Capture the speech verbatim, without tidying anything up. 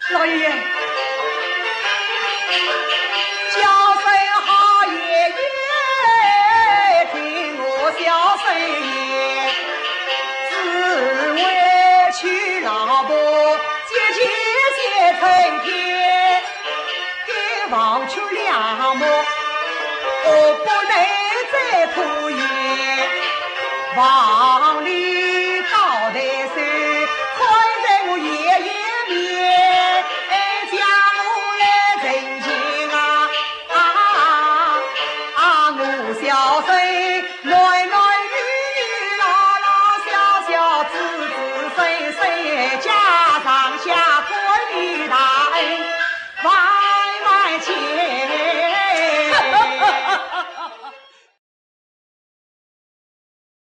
老爷爷， 叫声好爷爷，听我小声言，只为娶老婆，结结结成天，该忘却两目，我不能再拖延，望里。